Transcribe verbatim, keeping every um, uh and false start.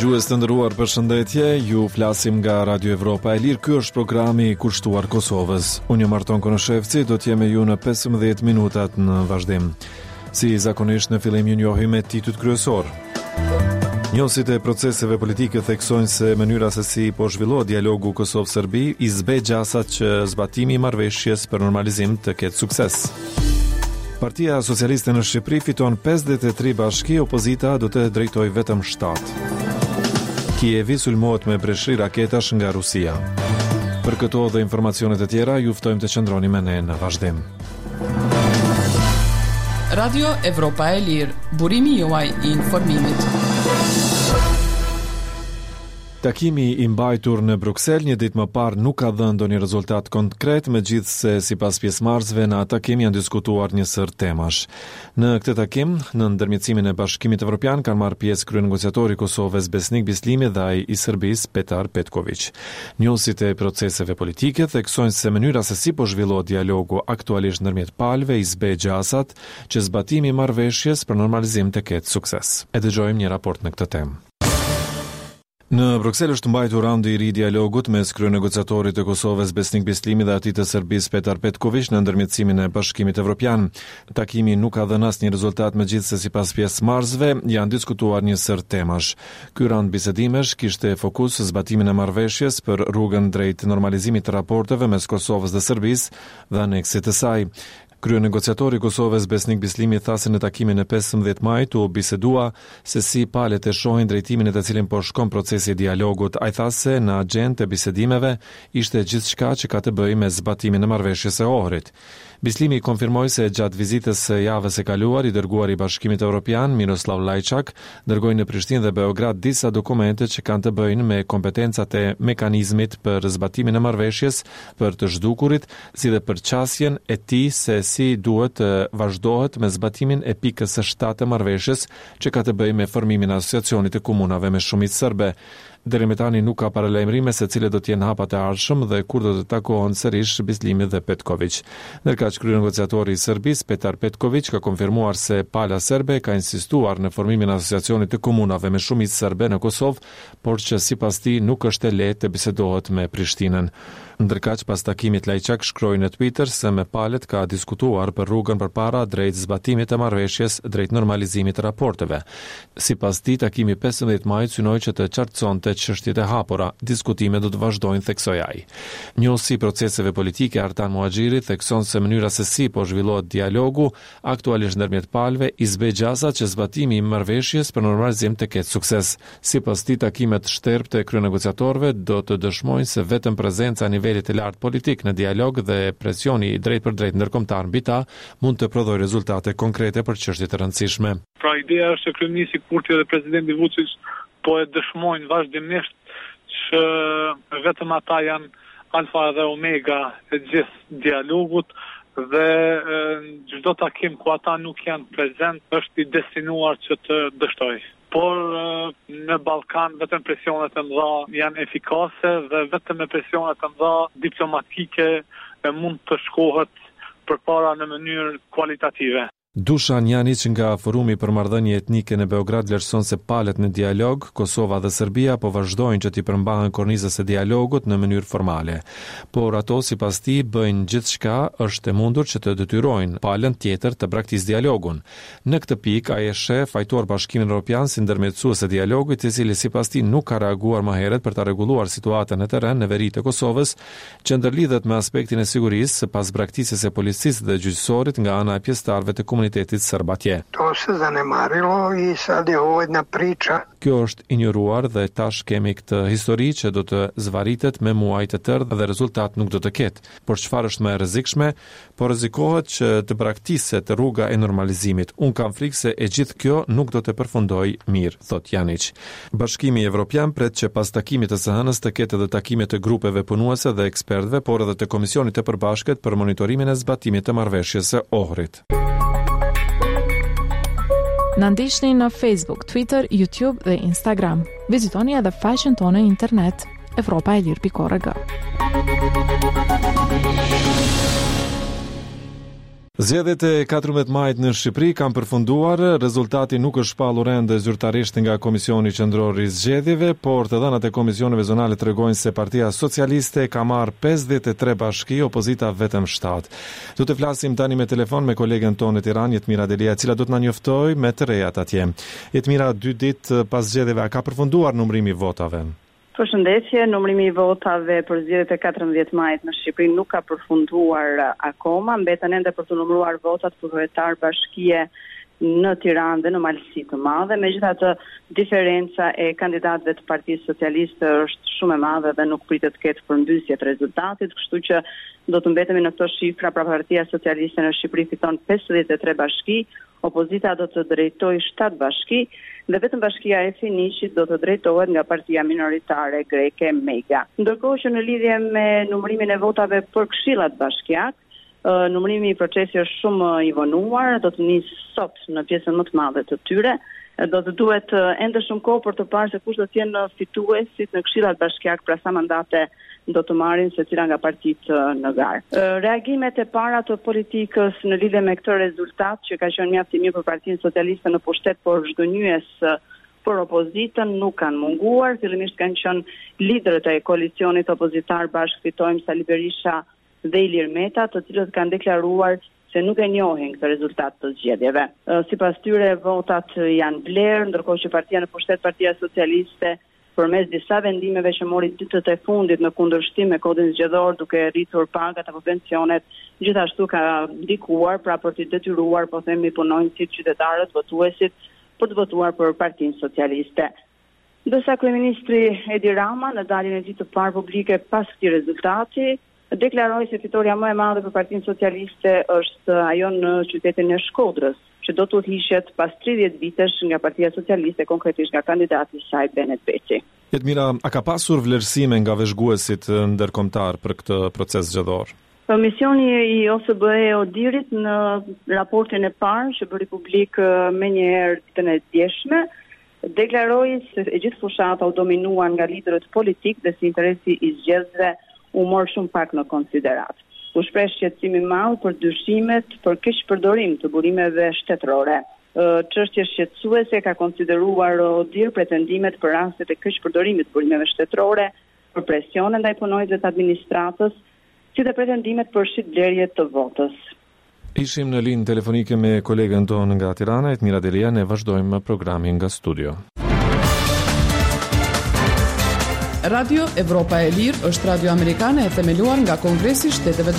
Dëgjues të nderuar, përshëndetje. Ju flasim nga Radio Evropa e Lirë. Ky është programi i kushtuar Kosovës. Unë jam Arton Konoshevci, do të jem me ju në pesëmbëdhjetë minutat në vazhdim. Si zakonisht në fillim ju njohim me titujt kryesor. Njohësit e proceseve politike theksojnë se mënyra se si po zhvillohet dialogu Kosovë-Serbi i zbe gjasat që zbatimi i marrëveshjes për normalizim të ketë sukses. Partia Socialiste në Shqipëri fiton pesëdhjetë e tre bashki, opozita do të drejtojë vetëm shtatë. Kijevi sulmohet me breshri raketash nga Rusia. Për këto dhe informacionet e tjera, ju ftojmë të qëndroni me ne në vazhdim. Radio Evropa e Lirë, burimi juaj i informimit. Takimi i mbajtur në Bruksel një ditë më parë nuk ka dhënë ndonjë rezultat konkret, megjithse sipas pjesëmarrësve në atë takim janë diskutuar një sër temash. Në këtë takim, në ndërmjetësimin e Bashkimit Evropian kanë marrë pjesë kryenegociatori i Kosovës Besnik Bislimi dhe ai i Serbisë Petar Petković. Njohësit e proceseve politike theksojnë se mënyra se si po zhvillohet dialogu aktualisht ndërmjet palëve i zbe gjasat që zbatimi i marrëveshjes për normalizim të ketë sukses. E dëgjojmë një raport në këtë temë. Në Bruksel është mbajtur raundi i ri i dialogut mes kryenegociatorit të Kosovës Besnik Bislimi dhe atij të Serbisë Petar Petković në ndërmjetësimin e Bashkimit Evropian. Takimi nuk ka dhënë asnjë rezultat, megjithse sipas pjesëmarrësve janë diskutuar një sër temash. Ky raund bisedimesh kishte fokus zbatimin e marrëveshjes për rrugën drejt normalizimit të raporteve mes Kosovës dhe Serbisë dhe aneksit të saj. Kryenegociatori i Kosovës Besnik Bislimi tha se në takimin e pesëmbëdhjetë majit u bisedua se si palët e shohin drejtimin e të cilin po shkon procesi i dialogut. Ai tha se në agjendë të bisedimeve ishte gjithçka që ka të bëjë me zbatimin e marrëveshjes së Ohrit. Bislimi konfirmoi se gjatë vizitës së javës së kaluar i dërguar i Bashkimit Evropian Miroslav Lajçak dërgoi në Prishtinë dhe Beograd disa dokumente që kanë të bëjnë me kompetencat e mekanizmit për zbatimin e marrëveshjes për të zhdukurit, si dhe për qasjen e tij se si duhet të vazhdohet me zbatimin e pikës së shtatë të marrëveshjes që ka të bëjë me formimin e asociacionit të komunave me shumicë serbe. Deri më tani nuk ka paralajmërime se cilët do të jenë hapat e ardhshëm dhe kur do të takohen sërish Bislimi dhe Petković. Ndërkaq kryenegociatori i Serbisë Petar Petković ka konfirmuar se pala serbe ka insistuar në formimin e asociacionit të komunave me shumicë serbe në Kosovë, por që sipas tij nuk është e lehtë të bisedohet me Prishtinën. Ndërkaq pas takimit Lajçak shkroi në Twitter se me palët ka diskutuar për rrugën përpara drejt zbatimit të marrëveshjes drejt normalizimit të raporteve. Sipas tij, takimi pesëmbëdhjetë majit synoi që të qartësonte çështjet e hapura. Diskutimet do të vazhdojnë, theksoi ai. Njohësi proceseve politike Artan Muhaxhiri thekson se mënyra se si po zhvillohet dialogu aktualisht ndërmjet palëve i zbe gjasat që zbatimi i marrëveshjes për normalizim të ketë sukses. Sipas tij, takimet shtërpë të kryenegociatorëve do të dëshmojnë se vetëm prezenca e nivelit të lartë politik në dialog dhe presioni i drejt për drejt ndërkombëtar mbi ta mund të prodhojë rezultate konkrete për çështje të rëndësishme. Pra ideja është se kryeministri Kurti dhe presidenti Vučić po e dëshmojnë vazhdimisht që vetëm ata janë alfa dhe omega e gjithë dialogut dhe çdo takim ku ata nuk janë prezent është i destinuar që të dështojë. Por në Ballkan vetëm presionet e mëdha janë efikase dhe vetëm me presionet e mëdha diplomatike mund të shkohet përpara në mënyrë kualitative. Dušan Janić nga Forumi për marrëdhënie etnike në Beograd vlerëson se palët në dialog, Kosova dhe Serbia po vazhdojnë që t'i përmbahen kornizës së dialogut në mënyrë formale. Por ato sipas tij bëjnë gjithçka është e mundur që të detyrojnë palën tjetër të braktisë dialogun. Në këtë pikë ai e sheh fajtor Bashkimin Evropian si ndërmjetësues e dialogut, i cili sipas tij nuk ka reaguar më herët për ta rregulluar situatën në terren në veri të Kosovës, që ndërlidhet me aspektin e sigurisë pas braktisjes së policisë dhe gjyqësorit nga ana e pjesëtarëve të komunitetit komunitetit serb atje. To se zanemarilo i sad je ovo jedna priča. Kjo është injoruar dhe tash kemi këtë histori që do të zvaritet me muaj të tërë dhe rezultat nuk do të ketë. Por çfarë është më e rrezikshme? Po rrezikohet që të braktiset rruga e normalizimit. Un kam frikë se e gjithë kjo nuk do të përfundojë mirë, thot Janić. Bashkimi Evropian pret që pas takimit të së hënës të ketë edhe takime të grupeve punuese dhe ekspertëve, por edhe të komisionit të përbashkët për monitorimin e zbatimit të marrëveshjes së Ohrit. Na ndiqni në Facebook, Twitter, YouTube dhe Instagram. Vizitoni edhe faqen tonë në internet evropa e lirë pikë org. Zgjedhjet e katërmbëdhjetë majit në Shqipëri kanë përfunduar, rezultati nuk është shpallur ende zyrtarisht nga Komisioni Qendror i Zgjedhjeve, por të dhënat e komisioneve zonale tregojnë se Partia Socialiste ka marrë pesëdhjetë e tre bashki, opozita vetëm shtatë. Do të flasim tani me telefon me kolegen tonë në Tiranë, Jetmira Delia, e cila do të na njoftoj me të rejat atje. Jetmira, dy ditë pas zgjedhjeve, ka përfunduar numrimi i votave? Përshëndetje, numrimi i votave për zgjedhjet e katërmbëdhjetë majit në Shqipëri nuk ka përfunduar akoma, mbeten ende për të numëruar votat për kryetar bashkie në Tiranë dhe në Malësi të Madhe. Megjithatë, diferenca e kandidatëve të Partisë Socialiste është shumë e madhe dhe nuk pritet të ketë përmbysje të rezultatit, kështu që do të mbetemi në këto shifra. Pra Partia Socialiste në Shqipëri fiton pesëdhjetë e tre bashki, opozita do të drejtojë shtatë bashki dhe vetëm bashkia e Finishit do të drejtohet nga partia minoritare greke Mega. Ndërkohë që në lidhje me numërimin e votave për këshillat bashkiak, numërimi i procesi është shumë i vonuar, do të nisë sot në pjesën më të madhe të tyre. Do të duhet ende shumë kohë për të parë se kush do të jenë fituesit në këshillat bashkiak, pra sa mandate do të marrin secila nga partitë në garë. Reagimet e para të politikës në lidhje me këtë rezultat, që ka qenë mjaft i mirë për Partinë Socialiste në pushtet, por zhgënjyes për opozitën, nuk kanë munguar. Fillimisht kanë qenë liderët e koalicionit opozitar bashkë fitojmë Sali Berisha dhe Ilir Meta, të cilët kanë deklaruar se nuk e njohin këtë rezultat të zgjedhjeve. Sipas tyre, votat janë blerë, ndërkohë që partia në pushtet, Partia Socialiste, përmes disa vendimeve që mori ditët e fundit në kundërshtim me kodin zgjedhor, duke rritur pagat apo pensionet, gjithashtu ka ndikuar pra për të detyruar, po themi, punonjësit, qytetarët, votuesit për të votuar për Partinë Socialiste. Ndërsa kryeministri Edi Rama në daljen e ditë të parë publike pas këtij rezultati deklaroi se fitoria më e madhe për Partinë Socialiste është ajo në qytetin e Shkodrës, që do të udhëhiqet pas tridhjetë vitesh nga Partia Socialiste, konkretisht nga kandidati i saj Benet Beqi. Jetmira, a ka pasur vlerësime nga vëzhguesit ndërkombëtar për këtë proces zgjedhor? Misioni i O S B E Odirit në raportin e parë që bëri publik menjëherë ditën e djeshme, deklaroi se e gjithë fushata u dominuan nga liderët politik dhe si interesi i zgjedhësve u mor shumë pak në konsiderat. U shpreh shqetësim i madh për dyshimet për keqpërdorim të burimeve shtetërore. Çështje shqetësuese ka konsideruar Odir pretendimet për rastet e keqpërdorimit të burimeve shtetërore, për presione ndaj punonjësve të administratës, si dhe pretendimet për shitblerje të votës. Ishim në linjë telefonike me kolegen tonë nga Tirana, Jetmira Delia, ne vazhdojmë programin nga studio. Radio Evropa e Lirë është radio amerikane e themeluar nga Kongresi i Shteteve